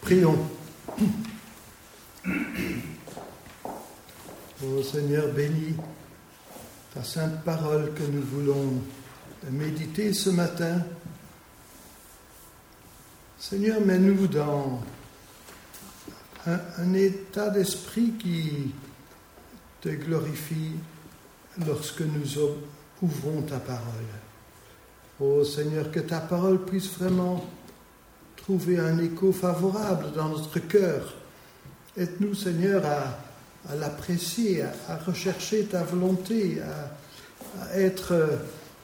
Prions. Ô Seigneur, bénis ta sainte parole que nous voulons méditer ce matin. Seigneur, mets-nous dans un état d'esprit qui te glorifie lorsque nous ouvrons ta parole. Ô Seigneur, que ta parole puisse vraiment trouver un écho favorable dans notre cœur. Aide-nous, Seigneur, à l'apprécier, à rechercher ta volonté, à être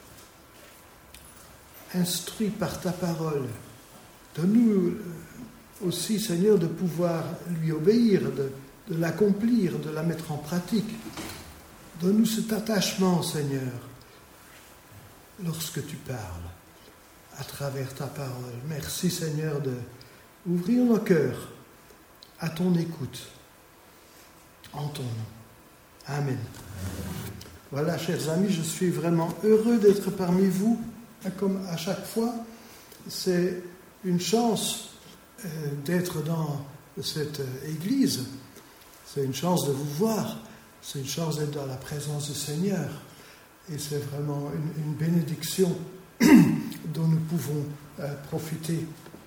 instruit par ta parole. Donne-nous aussi, Seigneur, de pouvoir lui obéir, de l'accomplir, de la mettre en pratique. Donne-nous cet attachement, Seigneur, lorsque tu parles à travers ta parole. Merci, Seigneur, d'ouvrir nos cœurs à ton écoute, en ton nom. Amen. Voilà, chers amis, je suis vraiment heureux d'être parmi vous, comme à chaque fois. C'est une chance d'être dans cette église. C'est une chance de vous voir. C'est une chance d'être dans la présence du Seigneur. Et c'est vraiment une bénédiction dont nous pouvons profiter.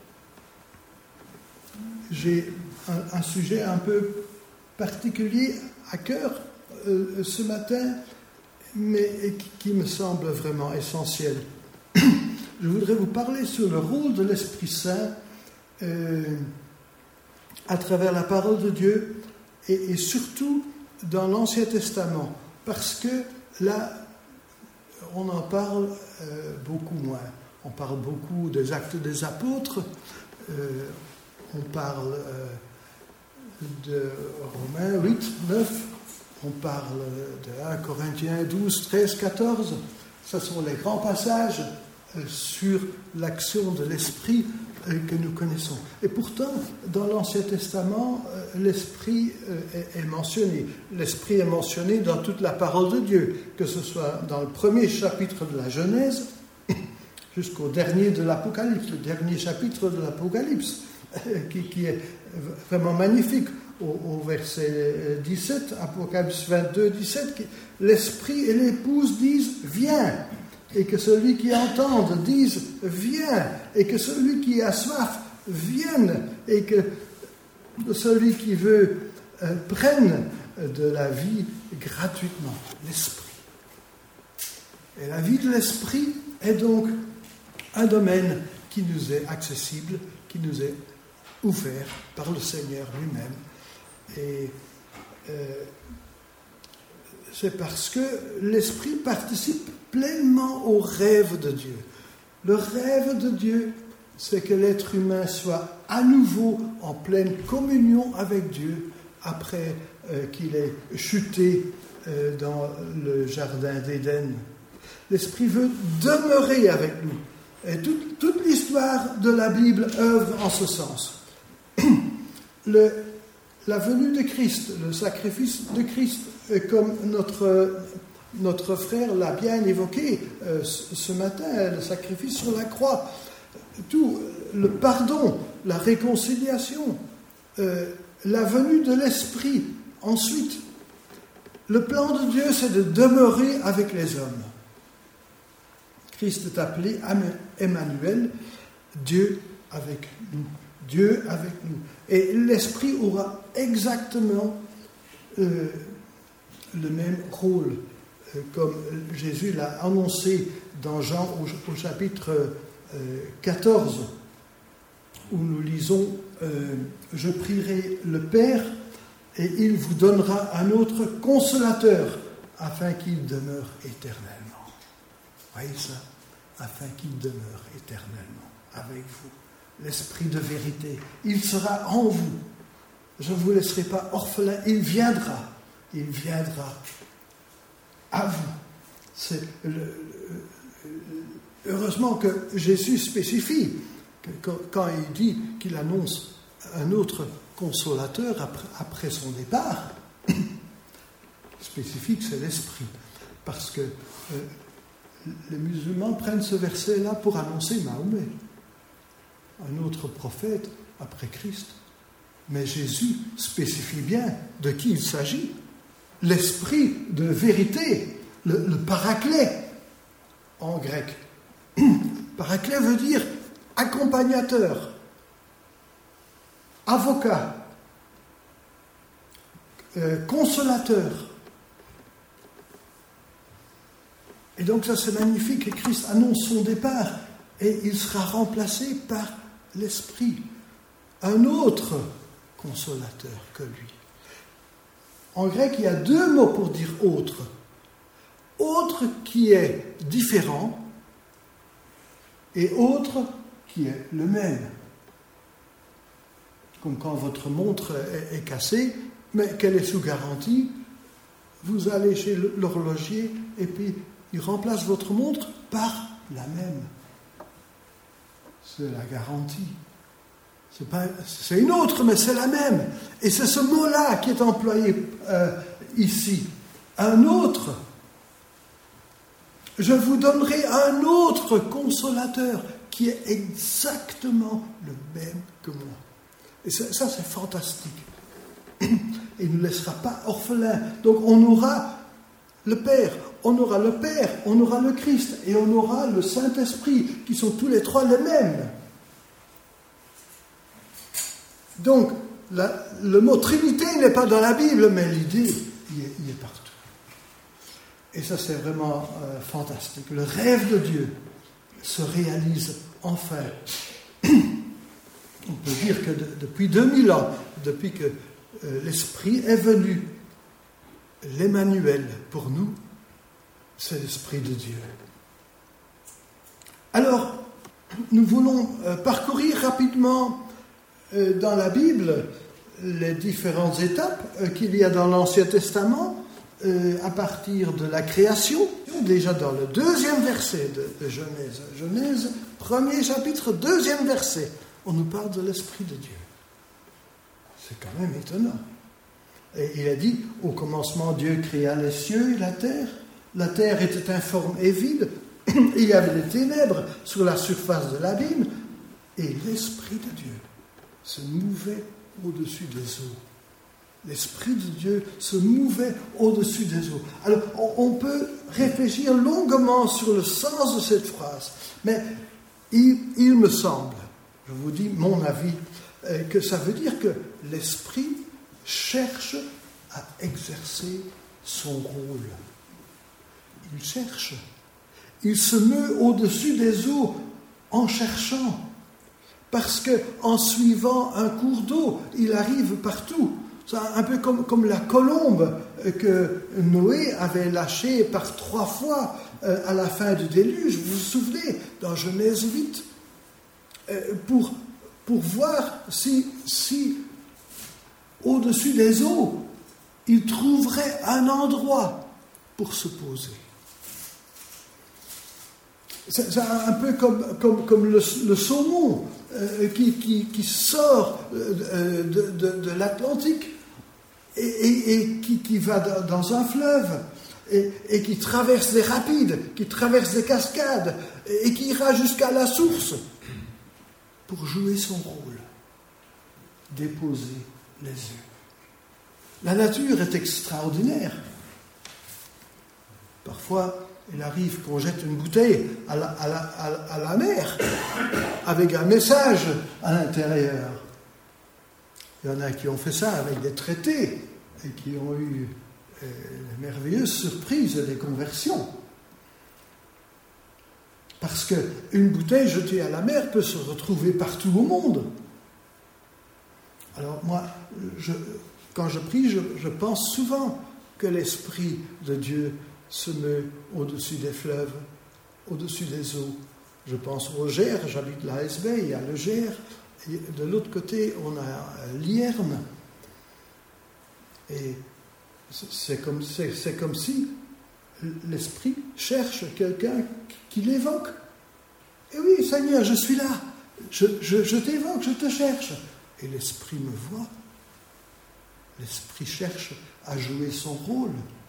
J'ai un sujet un peu particulier à cœur ce matin, mais qui me semble vraiment essentiel. Je voudrais vous parler sur le rôle de l'Esprit Saint à travers la parole de Dieu et surtout dans l'Ancien Testament, parce que là, on en parle beaucoup moins. On parle beaucoup des actes des apôtres, on parle de Romains 8, 9, on parle de 1 Corinthiens 12, 13, 14. Ce sont les grands passages sur l'action de l'Esprit que nous connaissons. Et pourtant, dans l'Ancien Testament, l'Esprit est mentionné. L'Esprit est mentionné dans toute la parole de Dieu, que ce soit dans le premier chapitre de la Genèse jusqu'au dernier de l'Apocalypse, le dernier chapitre de l'Apocalypse, qui est vraiment magnifique. Au verset 17, Apocalypse 22, 17, l'Esprit et l'épouse disent « Viens !» et que celui qui entende dise « Viens !» et que celui qui a soif vienne et que celui qui veut prenne de la vie gratuitement, l'Esprit. Et la vie de l'Esprit est donc un domaine qui nous est accessible, qui nous est ouvert par le Seigneur lui-même. Et c'est parce que l'Esprit participe pleinement au rêve de Dieu. Le rêve de Dieu, c'est que l'être humain soit à nouveau en pleine communion avec Dieu après qu'il ait chuté dans le jardin d'Éden. L'Esprit veut demeurer avec nous. Et toute l'histoire de la Bible œuvre en ce sens. La venue de Christ, le sacrifice de Christ, comme notre frère l'a bien évoqué ce matin, le sacrifice sur la croix, tout, le pardon, la réconciliation, la venue de l'Esprit. Ensuite, le plan de Dieu, c'est de demeurer avec les hommes. Christ est appelé Emmanuel, Dieu avec nous. Dieu avec nous. Et l'Esprit aura exactement le même rôle, comme Jésus l'a annoncé dans Jean au chapitre 14, où nous lisons « Je prierai le Père, et il vous donnera un autre consolateur, afin qu'il demeure éternellement. » Voyez ça? Afin qu'il demeure éternellement avec vous. L'Esprit de vérité, il sera en vous. Je ne vous laisserai pas orphelin, il viendra à vous. C'est heureusement que Jésus spécifie, que quand il dit qu'il annonce un autre consolateur après son départ, spécifique, c'est l'Esprit. Parce que les musulmans prennent ce verset-là pour annoncer Mahomet. Un autre prophète après Christ, Mais Jésus spécifie bien de qui il s'agit. L'esprit de vérité, le paraclet en grec. Paraclet veut dire accompagnateur, avocat, consolateur. Et donc ça c'est magnifique, et Christ annonce son départ, et il sera remplacé par l'Esprit, un autre consolateur que lui. En grec, il y a deux mots pour dire autre. Autre qui est différent, et autre qui est le même. Comme quand votre montre est cassée, mais qu'elle est sous garantie, vous allez chez l'horloger et puis il remplace votre montre par la même. C'est la garantie. C'est une autre, mais c'est la même. Et c'est ce mot-là qui est employé ici. Un autre. Je vous donnerai un autre consolateur qui est exactement le même que moi. Et ça, c'est fantastique. Il ne nous laissera pas orphelins. Donc on aura le Père, on aura le Christ et on aura le Saint-Esprit, qui sont tous les trois les mêmes. Donc, le mot Trinité n'est pas dans la Bible, mais l'idée il est partout. Et ça, c'est vraiment fantastique. Le rêve de Dieu se réalise enfin. On peut dire que depuis 2000 ans, depuis que l'Esprit est venu, l'Emmanuel pour nous, c'est l'Esprit de Dieu. Alors, nous voulons parcourir rapidement dans la Bible les différentes étapes qu'il y a dans l'Ancien Testament, à partir de la création, déjà dans le 2e verset de Genèse. Genèse, 1er chapitre, 2e verset, on nous parle de l'Esprit de Dieu. C'est quand même étonnant. Et il a dit, au commencement, Dieu créa les cieux et la terre. La terre était informe et vide. Il y avait des ténèbres sur la surface de l'abîme. Et l'Esprit de Dieu se mouvait au-dessus des eaux. L'Esprit de Dieu se mouvait au-dessus des eaux. Alors, on peut réfléchir longuement sur le sens de cette phrase. Mais il me semble, je vous dis mon avis, que ça veut dire que l'Esprit cherche à exercer son rôle. Il cherche. Il se meut au-dessus des eaux en cherchant. Parce qu'en suivant un cours d'eau, il arrive partout. C'est un peu comme la colombe que Noé avait lâchée par 3 fois à la fin du déluge. Vous vous souvenez, dans Genèse 8, pour voir si au-dessus des eaux, il trouverait un endroit pour se poser. C'est un peu comme le saumon qui sort de l'Atlantique et qui va dans un fleuve et qui traverse des rapides, qui traverse des cascades et qui ira jusqu'à la source pour jouer son rôle, déposer les œufs. La nature est extraordinaire. Parfois, il arrive qu'on jette une bouteille à la mer avec un message à l'intérieur. Il y en a qui ont fait ça avec des traités et qui ont eu de merveilleuses surprises et des conversions. Parce qu'une bouteille jetée à la mer peut se retrouver partout au monde. Alors moi, quand je prie, je pense souvent que l'Esprit de Dieu se meut au-dessus des fleuves, au-dessus des eaux. Je pense au Gers, j'habite l'ASB, il y a le Gers, et de l'autre côté, on a l'Yerne. Et c'est comme si l'Esprit cherche quelqu'un qui l'évoque. Et oui, Seigneur, je suis là, je t'évoque, je te cherche. Et l'Esprit me voit. L'Esprit cherche à jouer son rôle.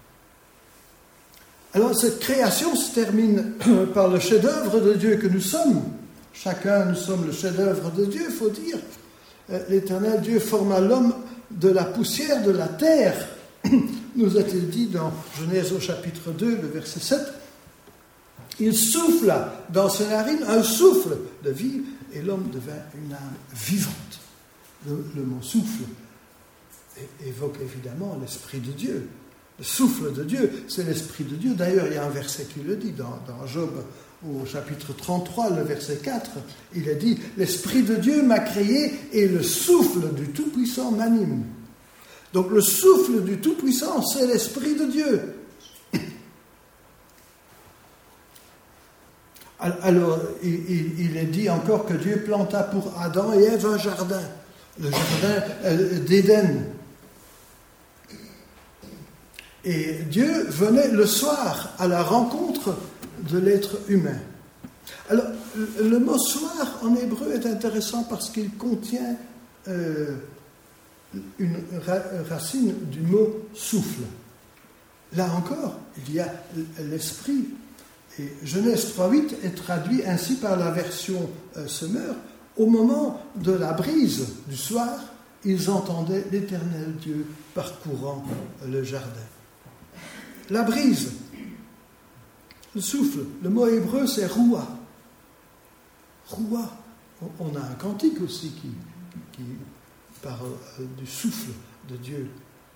Alors cette création se termine par le chef-d'œuvre de Dieu que nous sommes. Chacun, nous sommes le chef-d'œuvre de Dieu, il faut dire. l'Éternel Dieu forma l'homme de la poussière de la terre, nous a-t-il dit dans Genèse au chapitre 2, le verset 7. Il souffla dans ses narines un souffle de vie, et l'homme devint une âme vivante. Le mot souffle évoque évidemment l'Esprit de Dieu. Le souffle de Dieu, c'est l'Esprit de Dieu. D'ailleurs, il y a un verset qui le dit dans Job au chapitre 33, le verset 4. Il a dit « L'Esprit de Dieu m'a créé et le souffle du Tout-Puissant m'anime. » Donc le souffle du Tout-Puissant, c'est l'Esprit de Dieu. Alors, il est dit encore que Dieu planta pour Adam et Ève un jardin, le jardin d'Éden. Et Dieu venait le soir à la rencontre de l'être humain. Alors, le mot soir en hébreu est intéressant parce qu'il contient une racine du mot souffle. Là encore, il y a l'esprit. Et Genèse 3.8 est traduit ainsi par la version Semeur. Au moment de la brise du soir, ils entendaient l'Éternel Dieu parcourant le jardin. La brise, le souffle, le mot hébreu c'est roua. Roua. On a un cantique aussi qui parle du souffle de Dieu.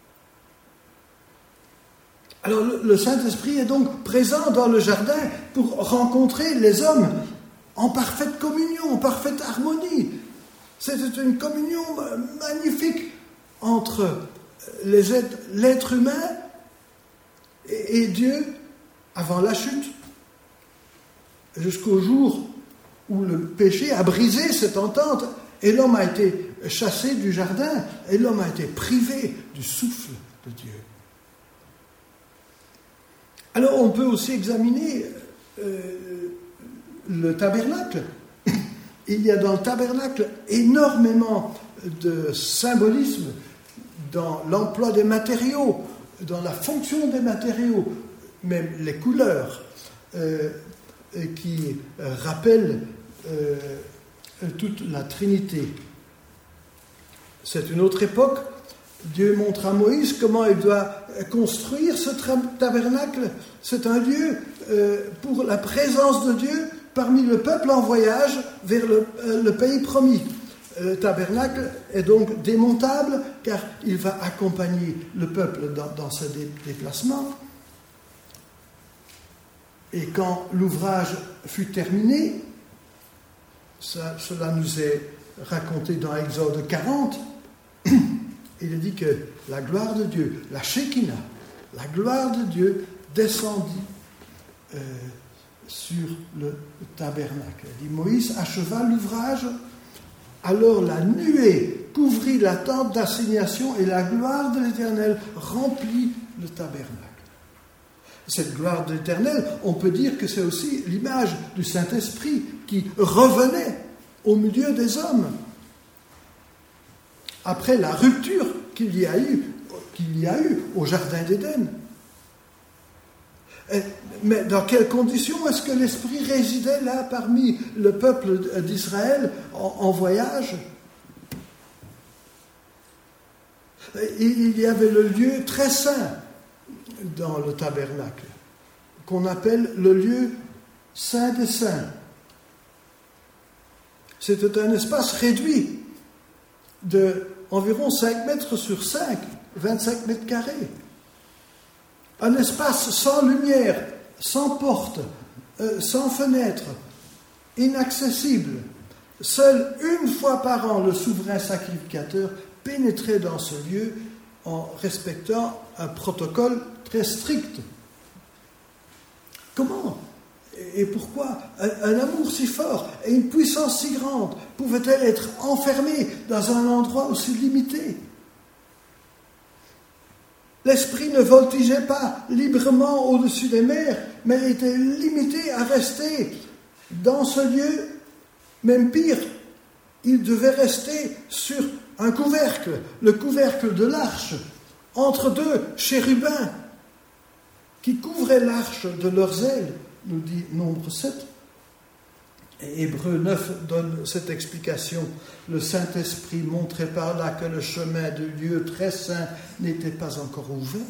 Alors le Saint-Esprit est donc présent dans le jardin pour rencontrer les hommes en parfaite communion, en parfaite harmonie. C'était une communion magnifique entre l'être humain et Dieu avant la chute, jusqu'au jour où le péché a brisé cette entente et l'homme a été chassé du jardin et l'homme a été privé du souffle de Dieu. Alors on peut aussi examiner le tabernacle. Il y a dans le tabernacle énormément de symbolisme dans l'emploi des matériaux, dans la fonction des matériaux, même les couleurs qui rappellent toute la Trinité. C'est une autre époque. Dieu montre à Moïse comment il doit construire ce tabernacle. C'est un lieu pour la présence de Dieu parmi le peuple en voyage vers le pays promis. Le tabernacle est donc démontable car il va accompagner le peuple dans ses déplacements. Et quand l'ouvrage fut terminé, cela nous est raconté dans Exode 40, il est dit que la gloire de Dieu, la Shekinah, la gloire de Dieu descendit sur le tabernacle. Il dit Moïse acheva l'ouvrage, alors la nuée couvrit la tente d'assignation et la gloire de l'Éternel remplit le tabernacle. Cette gloire de l'Éternel, on peut dire que c'est aussi l'image du Saint-Esprit qui revenait au milieu des hommes. Après la rupture qu'il y a eu au Jardin d'Éden. Mais dans quelles conditions est-ce que l'Esprit résidait là parmi le peuple d'Israël en voyage? Il y avait le lieu très saint dans le tabernacle, qu'on appelle le lieu saint des saints. C'était un espace réduit de environ 5 mètres sur 5, 25 mètres carrés. Un espace sans lumière, sans porte, sans fenêtre, inaccessible. Seul une fois par an, le souverain sacrificateur pénétrait dans ce lieu en respectant un protocole très strict. Comment et pourquoi un amour si fort et une puissance si grande pouvaient-elles être enfermées dans un endroit aussi limité? L'esprit ne voltigeait pas librement au-dessus des mers, mais était limité à rester dans ce lieu. Même pire, il devait rester sur un couvercle, le couvercle de l'arche, entre deux chérubins qui couvraient l'arche de leurs ailes, nous dit Nombre 7. Et Hébreux 9 donne cette explication. Le Saint-Esprit montrait par là que le chemin du lieu très saint n'était pas encore ouvert.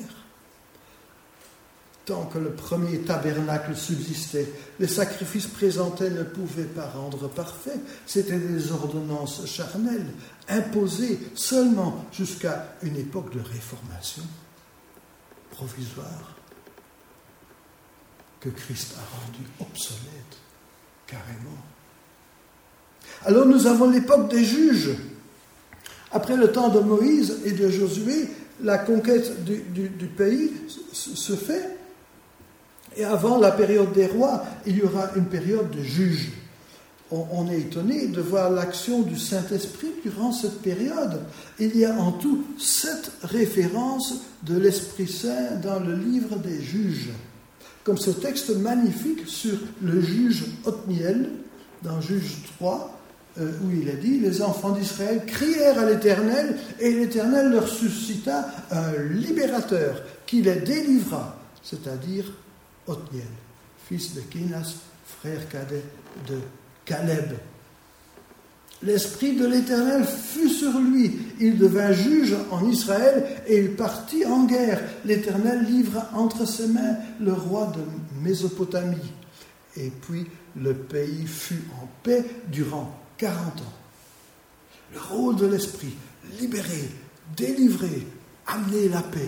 Tant que le premier tabernacle subsistait, les sacrifices présentés ne pouvaient pas rendre parfait. C'étaient des ordonnances charnelles, imposées seulement jusqu'à une époque de réformation provisoire, que Christ a rendu obsolète, carrément. Alors nous avons l'époque des juges. Après le temps de Moïse et de Josué, la conquête du pays se fait. Et avant la période des rois, il y aura une période de juges. On est étonné de voir l'action du Saint-Esprit durant cette période. Il y a en tout 7 références de l'Esprit Saint dans le livre des juges. Comme ce texte magnifique sur le juge Othniel, dans Juges 3, où il est dit « Les enfants d'Israël crièrent à l'Éternel, et l'Éternel leur suscita un libérateur qui les délivra, c'est-à-dire Othniel, fils de Kénas, frère cadet de Caleb. L'Esprit de l'Éternel fut sur lui. Il devint juge en Israël et il partit en guerre. L'Éternel livra entre ses mains le roi de Mésopotamie. Et puis le pays fut en paix durant 40 ans. Le rôle de l'Esprit, libérer, délivrer, amener la paix.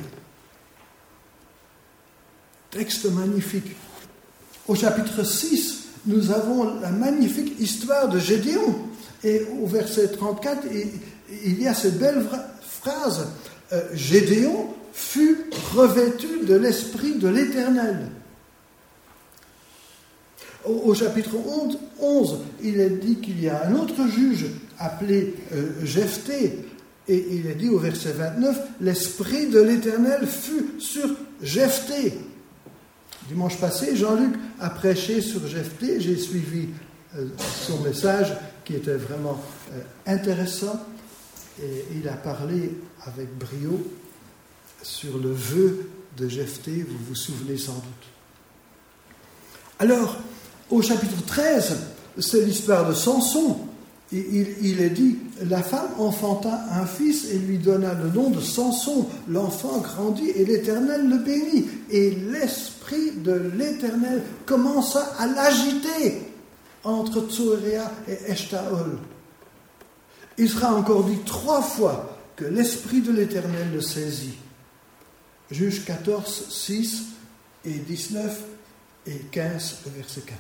Texte magnifique. Au chapitre 6, nous avons la magnifique histoire de Gédéon. Et au verset 34, il y a cette belle phrase « Gédéon fut revêtu de l'Esprit de l'Éternel ». Au chapitre 11, il est dit qu'il y a un autre juge appelé Jephthé. Et il est dit au verset 29 « L'Esprit de l'Éternel fut sur Jephthé ». Dimanche passé, Jean-Luc a prêché sur Jephthé. J'ai suivi son message qui était vraiment intéressant. Et il a parlé avec brio sur le vœu de Jephthé, vous vous souvenez sans doute. Alors, au chapitre 13, c'est l'histoire de Samson. Il est dit, la femme enfanta un fils et lui donna le nom de Samson. L'enfant grandit et l'Éternel le bénit. Et l'Esprit de l'Éternel commença à l'agiter entre Tsoréa et Eshtaol. Il sera encore dit 3 fois que l'Esprit de l'Éternel le saisit. Juges 14, 6 et 19 et 15, verset 14.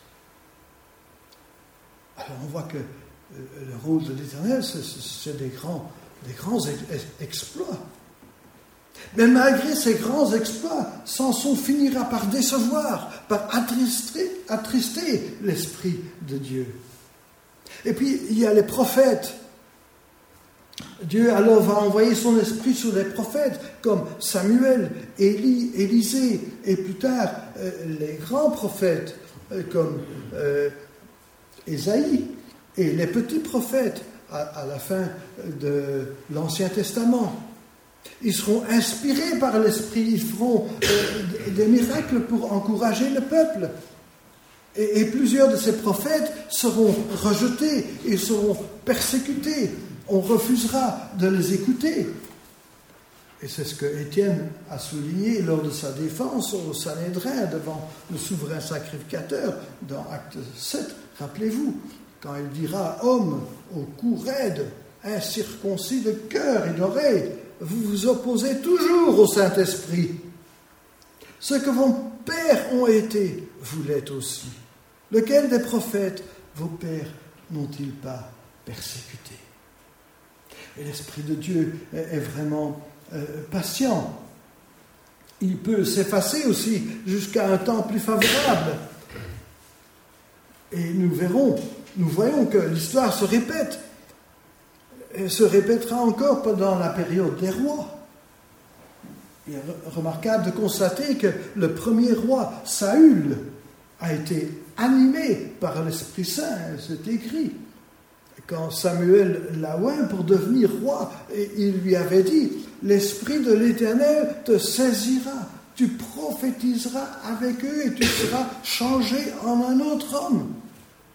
Alors on voit que le rôle de l'Éternel, c'est des grands exploits. Mais malgré ces grands exploits, Samson finira par décevoir, par attrister l'Esprit de Dieu. Et puis, il y a les prophètes. Dieu alors va envoyer son esprit sur les prophètes comme Samuel, Élie, Élisée, et plus tard les grands prophètes comme Ésaïe. Et les petits prophètes à la fin de l'Ancien Testament. Ils seront inspirés par l'Esprit, ils feront des miracles pour encourager le peuple. Et plusieurs de ces prophètes seront rejetés, ils seront persécutés. On refusera de les écouter. Et c'est ce que Étienne a souligné lors de sa défense au Sanhédrin devant le souverain sacrificateur dans Acte 7, rappelez-vous. Quand il dira « Homme au cou raide, incirconcis de cœur et d'oreille, vous vous opposez toujours au Saint-Esprit. Ce que vos pères ont été, vous l'êtes aussi. Lequel des prophètes vos pères n'ont-ils pas persécuté ?» Et l'Esprit de Dieu est vraiment patient. Il peut s'effacer aussi jusqu'à un temps plus favorable. Et nous voyons que l'histoire se répète. Et se répétera encore pendant la période des rois. Il est remarquable de constater que le premier roi, Saül, a été animé par l'Esprit Saint, c'est écrit. Quand Samuel l'a oint pour devenir roi, il lui avait dit « L'Esprit de l'Éternel te saisira, tu prophétiseras avec eux et tu seras changé en un autre homme. »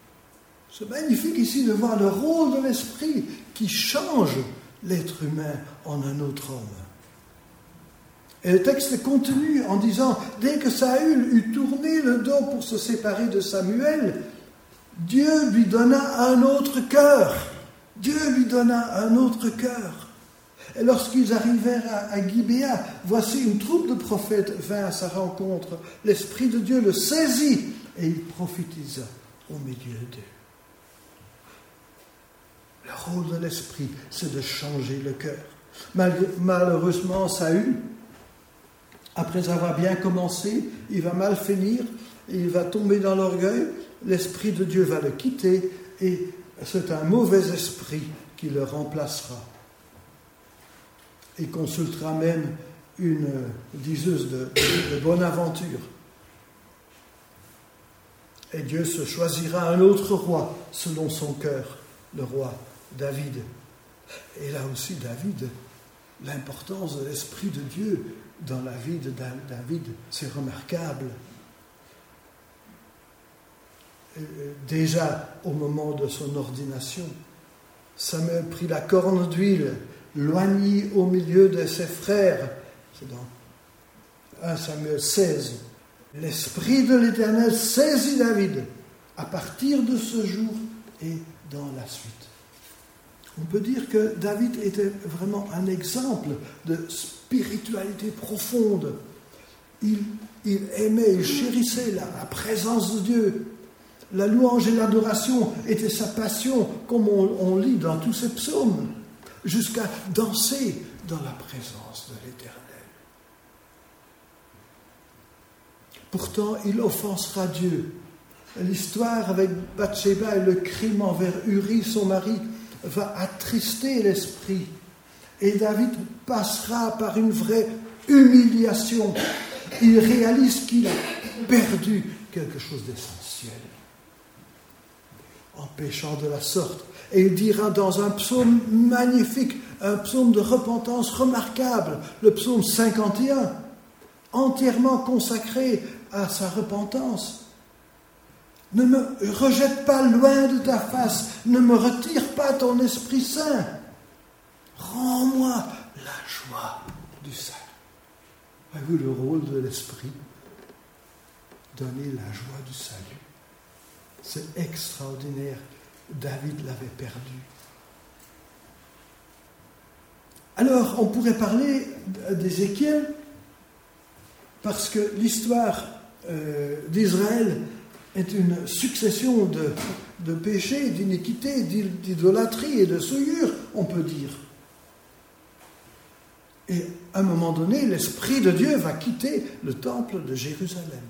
C'est magnifique ici de voir le rôle de l'esprit qui change l'être humain en un autre homme. Et le texte continue en disant, dès que Saül eut tourné le dos pour se séparer de Samuel, Dieu lui donna un autre cœur. Dieu lui donna un autre cœur. Et lorsqu'ils arrivèrent à Gibéa, voici une troupe de prophètes vint à sa rencontre. L'Esprit de Dieu le saisit et il prophétisa au milieu d'eux. Le rôle de l'Esprit, c'est de changer le cœur. Malheureusement, Saül, après avoir bien commencé, il va mal finir, il va tomber dans l'orgueil, l'Esprit de Dieu va le quitter et c'est un mauvais esprit qui le remplacera. Il consultera même une diseuse de bonne aventure. Et Dieu se choisira un autre roi selon son cœur, le roi David. Et là aussi, David, l'importance de l'Esprit de Dieu dans la vie de David, c'est remarquable. Déjà au moment de son ordination, Samuel prit la corne d'huile, loignit au milieu de ses frères. C'est dans 1 Samuel 16. L'Esprit de l'Éternel saisit David à partir de ce jour et dans la suite. On peut dire que David était vraiment un exemple de spiritualité profonde. Il aimait, il chérissait la présence de Dieu. La louange et l'adoration étaient sa passion, comme on lit dans tous ces psaumes, jusqu'à danser dans la présence de l'Éternel. Pourtant, il offensera Dieu. L'histoire avec Bathsheba et le crime envers Uri, son mari, va attrister l'esprit. Et David passera par une vraie humiliation. Il réalise qu'il a perdu quelque chose d'essentiel en péchant de la sorte. Et il dira dans un psaume magnifique, un psaume de repentance remarquable, le psaume 51, entièrement consacré à sa repentance. Ne me rejette pas loin de ta face, ne me retire pas ton Esprit Saint. Rends-moi la joie du salut. Avez-vous le rôle de l'Esprit? Donner la joie du salut. C'est extraordinaire. David l'avait perdu. Alors, on pourrait parler d'Ézéchiel, parce que l'histoire d'Israël est une succession de péchés, d'iniquités, d'idolâtrie et de souillure, on peut dire. Et à un moment donné, l'Esprit de Dieu va quitter le temple de Jérusalem.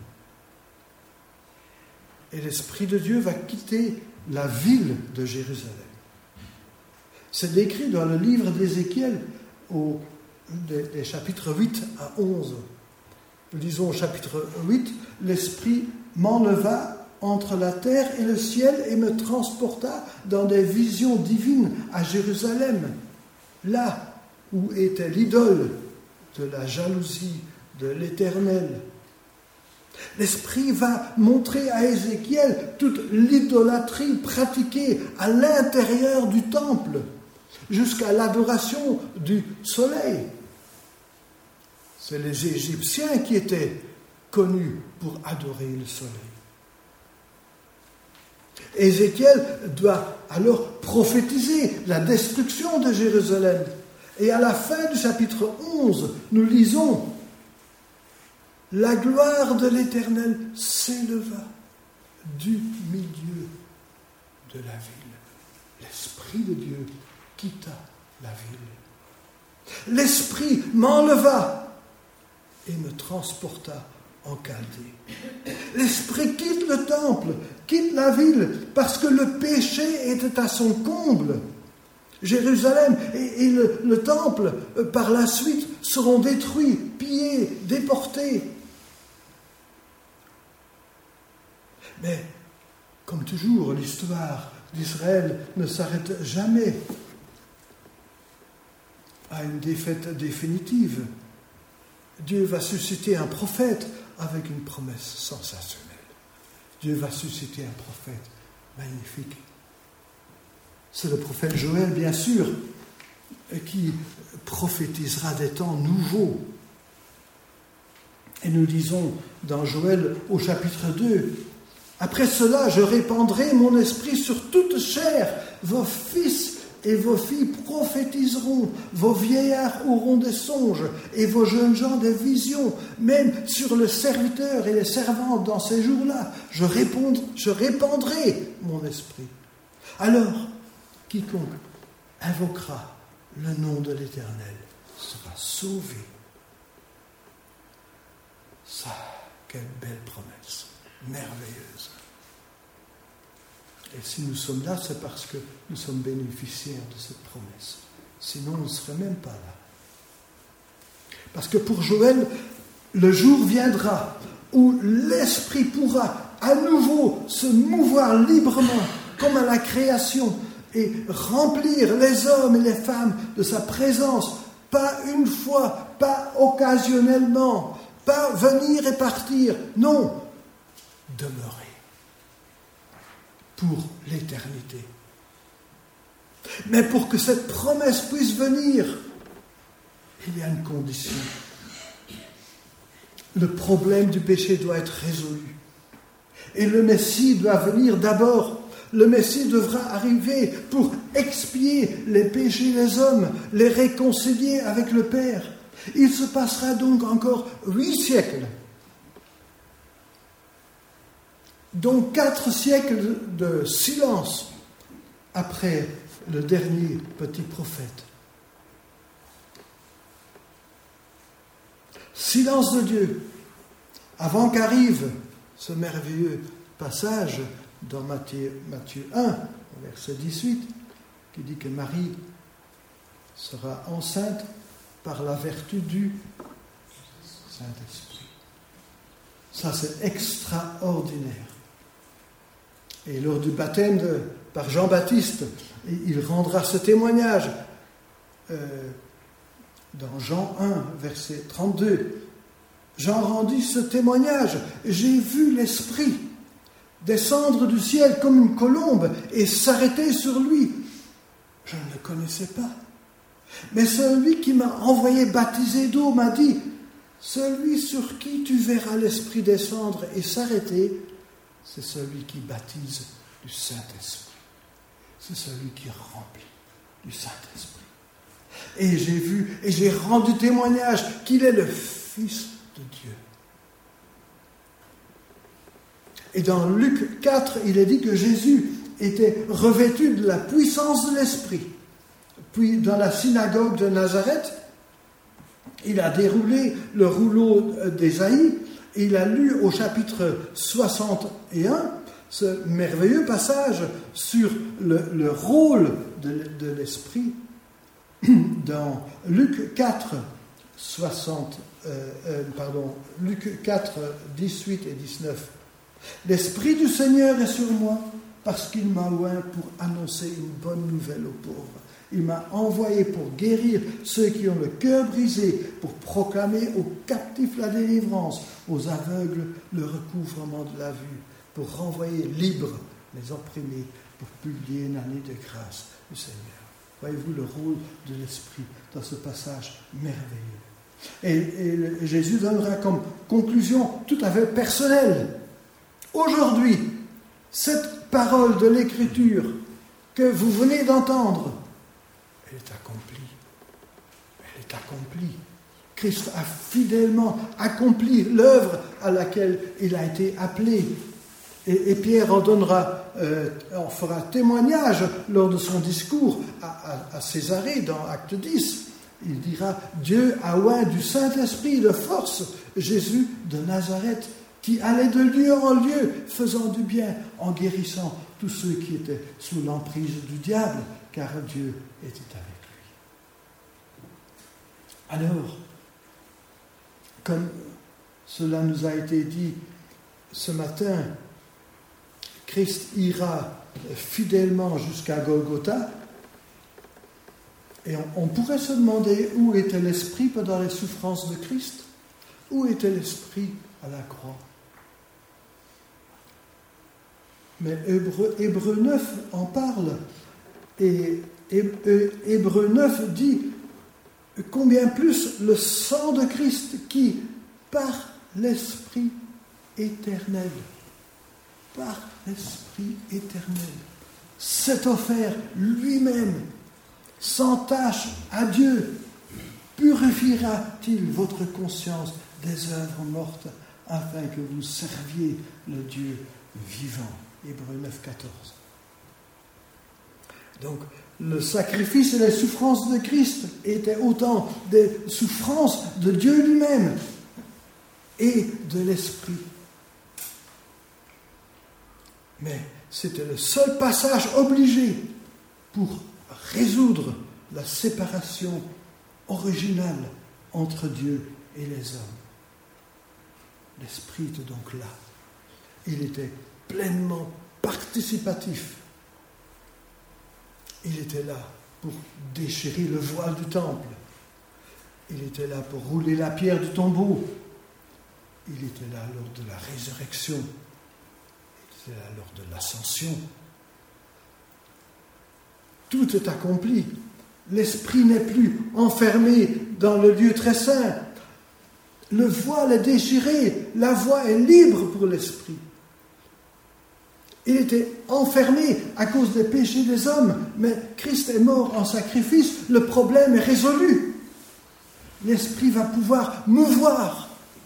Et l'Esprit de Dieu va quitter la ville de Jérusalem. C'est décrit dans le livre d'Ézéchiel, des chapitres 8 à 11. Nous lisons au chapitre 8, « L'Esprit m'enleva entre la terre et le ciel et me transporta dans des visions divines à Jérusalem, là où était l'idole de la jalousie de l'Éternel. » L'Esprit va montrer à Ézéchiel toute l'idolâtrie pratiquée à l'intérieur du temple, jusqu'à l'adoration du soleil. C'est les Égyptiens qui étaient connus pour adorer le soleil. Ézéchiel doit alors prophétiser la destruction de Jérusalem. Et à la fin du chapitre 11, nous lisons « La gloire de l'Éternel s'éleva du milieu de la ville. » L'Esprit de Dieu quitta la ville. L'Esprit m'enleva et me transporta en Chaldée. L'Esprit quitte le temple, quitte la ville, parce que le péché était à son comble. Jérusalem et le temple, par la suite, seront détruits, pillés, déportés. Mais, comme toujours, l'histoire d'Israël ne s'arrête jamais à une défaite définitive. Dieu va susciter un prophète avec une promesse sensationnelle. Dieu va susciter un prophète magnifique C'est le prophète Joël, bien sûr, qui prophétisera des temps nouveaux. Et nous lisons dans Joël au chapitre 2, « Après cela, je répandrai mon esprit sur toute chair. Vos fils et vos filles prophétiseront, vos vieillards auront des songes, et vos jeunes gens des visions. Même sur le serviteur et les servantes dans ces jours-là, je répandrai mon esprit. Alors, quiconque invoquera le nom de l'Éternel sera sauvé. » Ça, quelle belle promesse, merveilleuse. Et si nous sommes là, c'est parce que nous sommes bénéficiaires de cette promesse. Sinon, on ne serait même pas là. Parce que pour Joël, le jour viendra où l'Esprit pourra à nouveau se mouvoir librement, comme à la création, et remplir les hommes et les femmes de sa présence, pas une fois, pas occasionnellement, pas venir et partir, non, demeurer pour l'éternité. Mais pour que cette promesse puisse venir, il y a une condition. Le problème du péché doit être résolu. Et le Messie doit venir d'abord. Le Messie devra arriver pour expier les péchés des hommes, les réconcilier avec le Père. Il se passera donc encore 8 siècles, dont 4 siècles de silence après le dernier petit prophète. Silence de Dieu, avant qu'arrive ce merveilleux passage dans Matthieu 1, verset 18, qui dit que Marie sera enceinte par la vertu du Saint-Esprit. Ça, c'est extraordinaire. Et lors du baptême par Jean-Baptiste, il rendra ce témoignage dans Jean 1, verset 32. Jean rendit ce témoignage. J'ai vu l'Esprit descendre du ciel comme une colombe et s'arrêter sur lui. Je ne le connaissais pas. Mais celui qui m'a envoyé baptiser d'eau m'a dit, celui sur qui tu verras l'Esprit descendre et s'arrêter, c'est celui qui baptise du Saint-Esprit. C'est celui qui est rempli du Saint-Esprit. Et j'ai vu et j'ai rendu témoignage qu'il est le Fils de Dieu. Et dans Luc 4, il est dit que Jésus était revêtu de la puissance de l'Esprit. Puis dans la synagogue de Nazareth, il a déroulé le rouleau d'Ésaïe, et il a lu au chapitre 61 ce merveilleux passage sur le rôle de l'Esprit dans Luc 4, Luc 4, 18 et 19. L'Esprit du Seigneur est sur moi parce qu'il m'a oint pour annoncer une bonne nouvelle aux pauvres. Il m'a envoyé pour guérir ceux qui ont le cœur brisé, pour proclamer aux captifs la délivrance, aux aveugles le recouvrement de la vue, pour renvoyer libres les opprimés, pour publier une année de grâce du Seigneur. Voyez-vous le rôle de l'Esprit dans ce passage merveilleux. Et Jésus donnera comme conclusion tout à fait personnelle. Aujourd'hui, cette parole de l'Écriture que vous venez d'entendre, elle est accomplie. Elle est accomplie. Christ a fidèlement accompli l'œuvre à laquelle il a été appelé. Et Pierre en fera témoignage lors de son discours à Césarée dans Acte 10. Il dira « Dieu a oint du Saint-Esprit de force Jésus de Nazareth, qui allait de lieu en lieu, faisant du bien, en guérissant tous ceux qui étaient sous l'emprise du diable, car Dieu était avec lui. » Alors, comme cela nous a été dit ce matin, Christ ira fidèlement jusqu'à Golgotha, et on pourrait se demander où était l'Esprit pendant les souffrances de Christ, où était l'Esprit à la croix. Mais Hébreux 9 en parle, Et Hébreux 9 dit combien plus le sang de Christ qui, par l'Esprit éternel, s'est offert lui-même sans tache à Dieu, purifiera-t-il votre conscience des œuvres mortes afin que vous serviez le Dieu vivant. Hébreux 9, 14. Donc, le sacrifice et les souffrances de Christ étaient autant des souffrances de Dieu lui-même et de l'Esprit. Mais c'était le seul passage obligé pour résoudre la séparation originale entre Dieu et les hommes. L'Esprit était donc là. Il était pleinement participatif. Il était là pour déchirer le voile du temple. Il était là pour rouler la pierre du tombeau. Il était là lors de la résurrection. Il était là lors de l'ascension. Tout est accompli. L'Esprit n'est plus enfermé dans le lieu très saint. Le voile est déchiré. La voie est libre pour l'Esprit. Il était enfermé à cause des péchés des hommes, mais Christ est mort en sacrifice, le problème est résolu. L'Esprit va pouvoir mouvoir.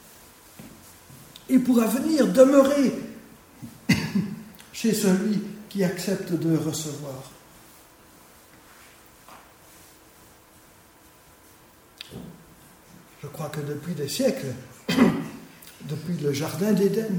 Il pourra venir demeurer chez celui qui accepte de le recevoir. Je crois que depuis des siècles, depuis le jardin d'Éden,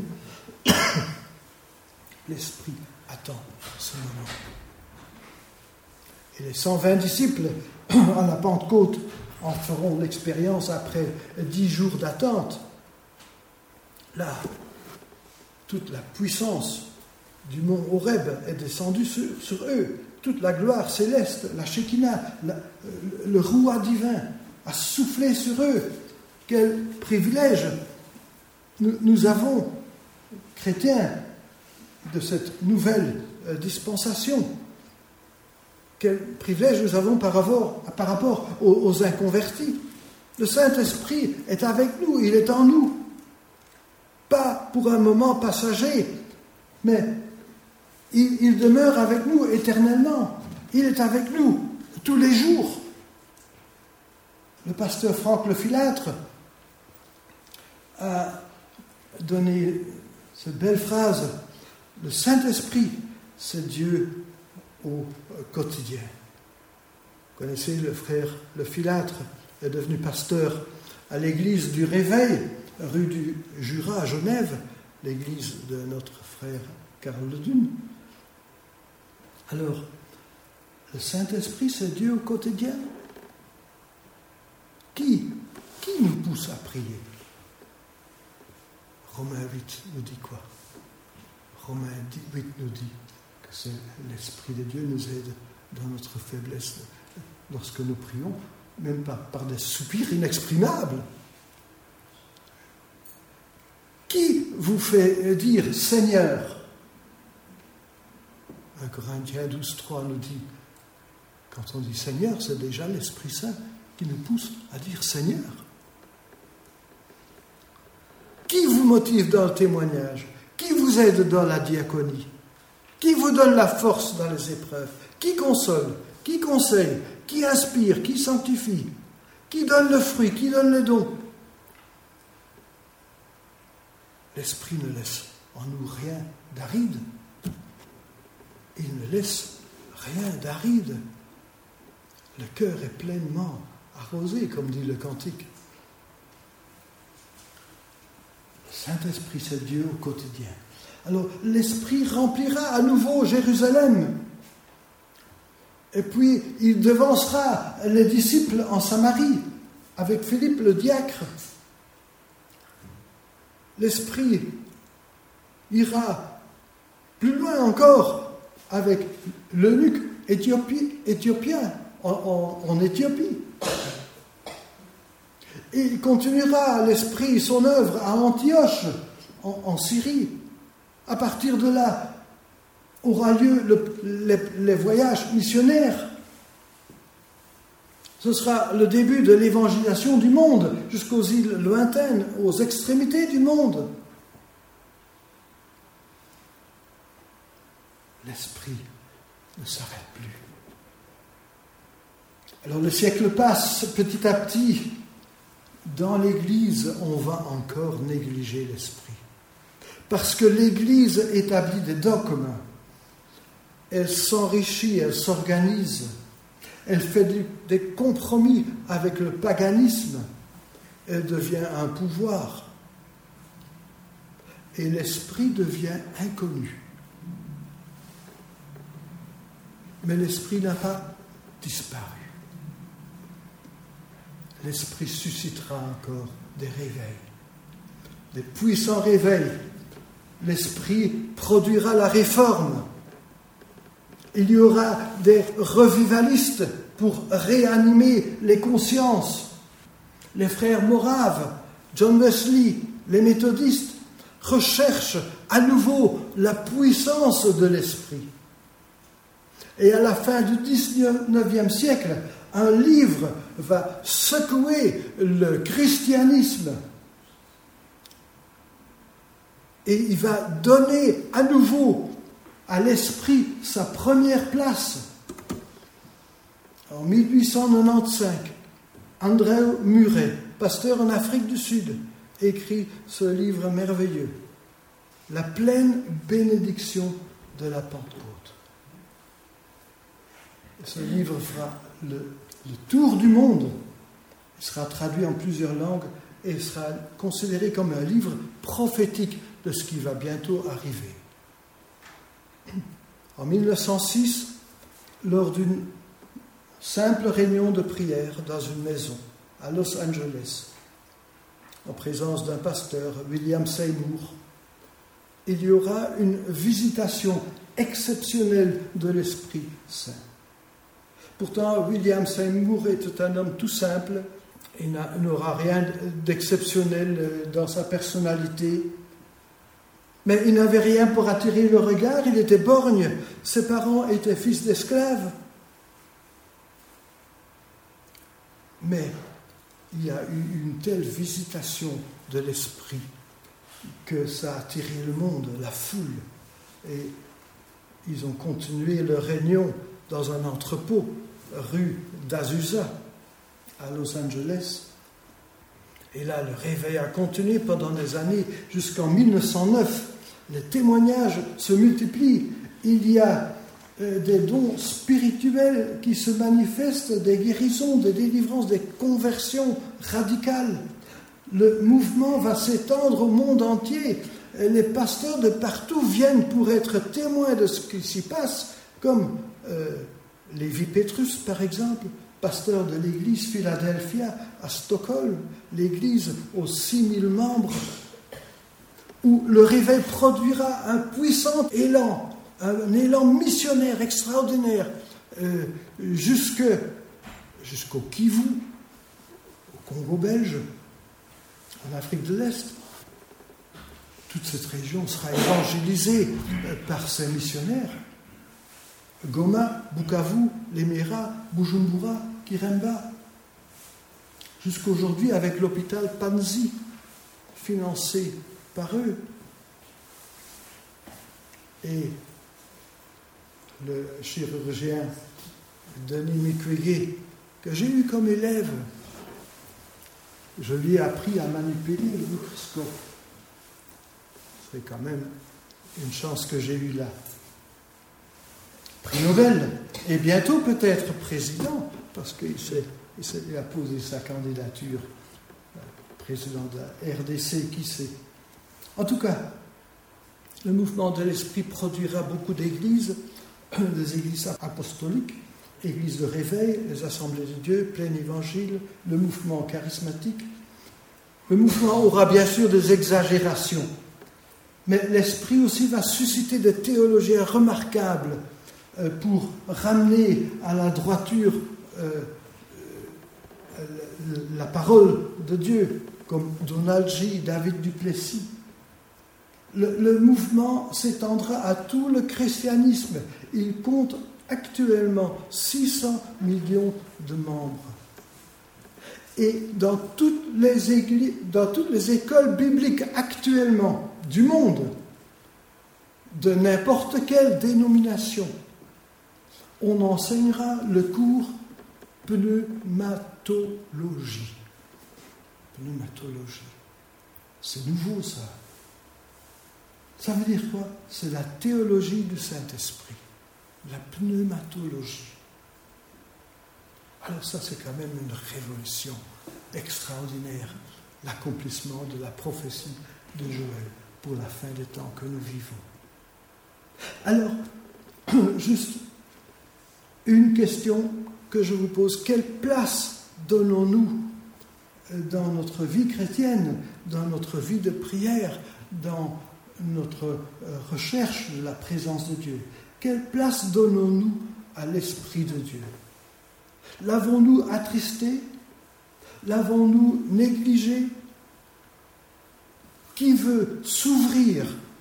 l'Esprit attend ce moment. Et les 120 disciples, à la Pentecôte, en feront l'expérience après 10 jours d'attente. Là, toute la puissance du mont Horeb est descendue sur eux. Toute la gloire céleste, la Shekinah, le Roua divin a soufflé sur eux. Quel privilège nous avons, chrétiens, de cette nouvelle dispensation. Quel privilège nous avons par rapport aux inconvertis. Le Saint-Esprit est avec nous, il est en nous. Pas pour un moment passager, mais il demeure avec nous éternellement. Il est avec nous tous les jours. Le pasteur Franck Lefilâtre a donné cette belle phrase: le Saint-Esprit, c'est Dieu au quotidien. Vous connaissez le frère Lefilâtre, est devenu pasteur à l'église du Réveil, rue du Jura à Genève, l'église de notre frère Carl Le Dune. Alors, le Saint-Esprit, c'est Dieu au quotidien. Qui nous pousse à prier? Romains 8 nous dit quoi? Romains 8 nous dit que c'est l'Esprit de Dieu nous aide dans notre faiblesse lorsque nous prions, même par des soupirs inexprimables. Qui vous fait dire Seigneur? 1 Corinthiens 12:3 nous dit, quand on dit Seigneur, c'est déjà l'Esprit Saint qui nous pousse à dire Seigneur. Qui vous motive dans le témoignage? Qui vous aide dans la diaconie? Qui vous donne la force dans les épreuves? Qui console? Qui conseille? Qui inspire? Qui sanctifie? Qui donne le fruit? Qui donne le don? L'Esprit ne laisse en nous rien d'aride. Il ne laisse rien d'aride. Le cœur est pleinement arrosé, comme dit le cantique. Le Saint-Esprit, c'est Dieu au quotidien. Alors, l'Esprit remplira à nouveau Jérusalem. Et puis, il devancera les disciples en Samarie, avec Philippe le diacre. L'Esprit ira plus loin encore avec l'eunuque éthiopien en Éthiopie. Et il continuera l'Esprit, son œuvre à Antioche, en Syrie. À partir de là, aura lieu les voyages missionnaires. Ce sera le début de l'évangélisation du monde, jusqu'aux îles lointaines, aux extrémités du monde. L'esprit ne s'arrête plus. Alors le siècle passe petit à petit. Dans l'Église, on va encore négliger l'esprit. Parce que l'Église établit des dogmes. Elle s'enrichit, elle s'organise. Elle fait des compromis avec le paganisme. Elle devient un pouvoir. Et l'esprit devient inconnu. Mais l'esprit n'a pas disparu. L'esprit suscitera encore des réveils, des puissants réveils. L'esprit produira la réforme. Il y aura des revivalistes pour réanimer les consciences. Les frères moraves, John Wesley, les méthodistes recherchent à nouveau la puissance de l'esprit. Et à la fin du XIXe siècle, un livre va secouer le christianisme et il va donner à nouveau à l'esprit sa première place. En 1895, Andrew Murray, pasteur en Afrique du Sud, écrit ce livre merveilleux, La pleine bénédiction de la Pentecôte. Ce livre fera le tour du monde. Il sera traduit en plusieurs langues et sera considéré comme un livre prophétique de ce qui va bientôt arriver. En 1906, lors d'une simple réunion de prière dans une maison à Los Angeles, en présence d'un pasteur, William Seymour, il y aura une visitation exceptionnelle de l'Esprit Saint. Pourtant, William Seymour était un homme tout simple, il n'aura rien d'exceptionnel dans sa personnalité, mais il n'avait rien pour attirer le regard, il était borgne, ses parents étaient fils d'esclaves. Mais il y a eu une telle visitation de l'esprit que ça a attiré le monde, la foule, et ils ont continué leur réunion dans un entrepôt, rue d'Azusa, à Los Angeles. Et là, le réveil a continué pendant des années, jusqu'en 1909. Les témoignages se multiplient. Il y a des dons spirituels qui se manifestent, des guérisons, des délivrances, des conversions radicales. Le mouvement va s'étendre au monde entier. Les pasteurs de partout viennent pour être témoins de ce qui s'y passe, comme Levi Petrus, par exemple, pasteur de l'église Philadelphia à Stockholm, l'église aux 6000 membres, où le réveil produira un puissant élan, un élan missionnaire extraordinaire, jusqu'au Kivu, au Congo belge, en Afrique de l'Est. Toute cette région sera évangélisée par ces missionnaires. Goma, Bukavu, Lemera, Bujumbura, Kiremba. Jusqu'aujourd'hui avec l'hôpital Panzi, financé par eux. Et le chirurgien Denis Mukwege, que j'ai eu comme élève, je lui ai appris à manipuler le microscope. C'est quand même une chance que j'ai eue là. Prix Nobel, et bientôt peut-être président, parce qu'il a posé sa candidature, président de la RDC, qui sait. En tout cas, le mouvement de l'esprit produira beaucoup d'églises, des églises apostoliques, églises de réveil, les assemblées de Dieu, plein évangile, le mouvement charismatique. Le mouvement aura bien sûr des exagérations, mais l'esprit aussi va susciter des théologiens remarquables pour ramener à la droiture la parole de Dieu, comme Donald G. David Duplessis. le mouvement s'étendra à tout le christianisme. Il compte actuellement 600 millions de membres. Et dans toutes les écoles bibliques actuellement du monde, de n'importe quelle dénomination, on enseignera le cours pneumatologie. Pneumatologie. C'est nouveau ça. Ça veut dire quoi? C'est la théologie du Saint-Esprit. La pneumatologie. Alors ça, c'est quand même une révolution extraordinaire, l'accomplissement de la prophétie de Joël pour la fin des temps que nous vivons. Alors, juste une question que je vous pose. Quelle place donnons-nous dans notre vie chrétienne, dans notre vie de prière, dans notre recherche de la présence de Dieu? Quelle place donnons-nous à l'Esprit de Dieu? L'avons-nous attristé? L'avons-nous négligé? Qui veut s'ouvrir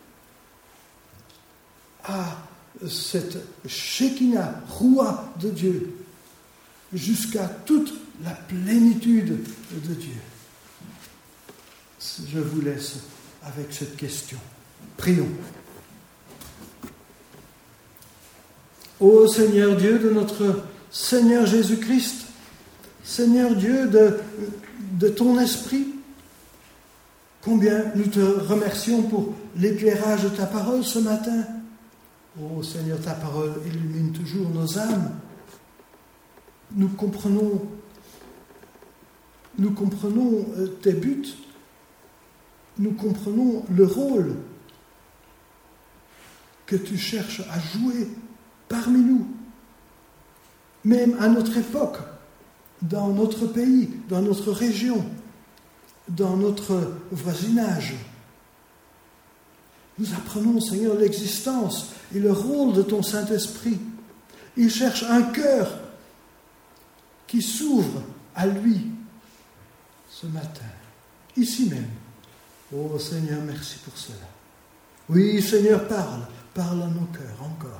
à cette Shekinah, Roua de Dieu, jusqu'à toute la plénitude de Dieu? Je vous laisse avec cette question. Prions. Ô Seigneur Dieu de notre Seigneur Jésus-Christ, Seigneur Dieu de ton esprit, combien nous te remercions pour l'éclairage de ta parole ce matin. Ô Seigneur, ta parole illumine toujours nos âmes. Nous comprenons tes buts, nous comprenons le rôle que tu cherches à jouer parmi nous, même à notre époque, dans notre pays, dans notre région, dans notre voisinage. Nous apprenons, Seigneur, l'existence et le rôle de ton Saint-Esprit. Il cherche un cœur qui s'ouvre à lui ce matin, ici même. Oh Seigneur, merci pour cela. Oui, Seigneur, parle à nos cœurs encore.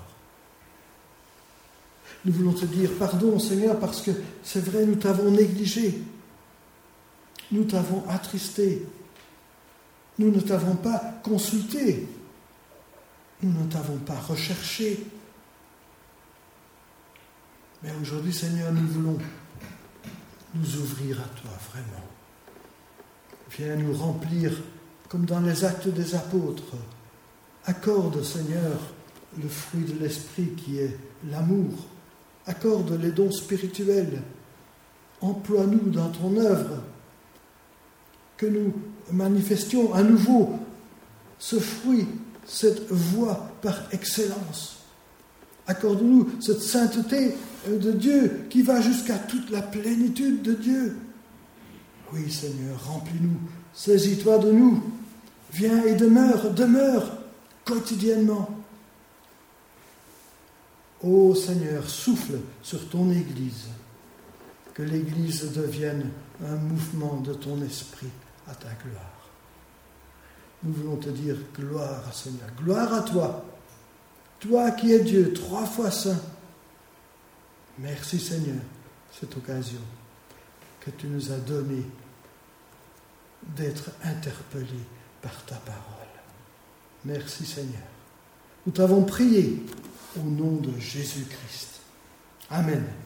Nous voulons te dire pardon, Seigneur, parce que c'est vrai, nous t'avons négligé. Nous t'avons attristé. Nous ne t'avons pas consulté. Nous ne t'avons pas recherché. Mais aujourd'hui, Seigneur, nous voulons nous ouvrir à toi, vraiment. Viens nous remplir comme dans les actes des apôtres. Accorde, Seigneur, le fruit de l'esprit qui est l'amour. Accorde les dons spirituels. Emploie-nous dans ton œuvre. Que nous manifestions à nouveau ce fruit, cette voie par excellence. Accorde-nous cette sainteté de Dieu qui va jusqu'à toute la plénitude de Dieu. Oui, Seigneur, remplis-nous, saisis-toi de nous. Viens et demeure quotidiennement. Ô Seigneur, souffle sur ton Église, que l'Église devienne un mouvement de ton esprit à ta gloire. Nous voulons te dire gloire, Seigneur, gloire à toi, toi qui es Dieu, 3 fois saint. Merci, Seigneur, cette occasion que tu nous as donnée d'être interpellés par ta parole. Merci, Seigneur. Nous t'avons prié au nom de Jésus-Christ. Amen.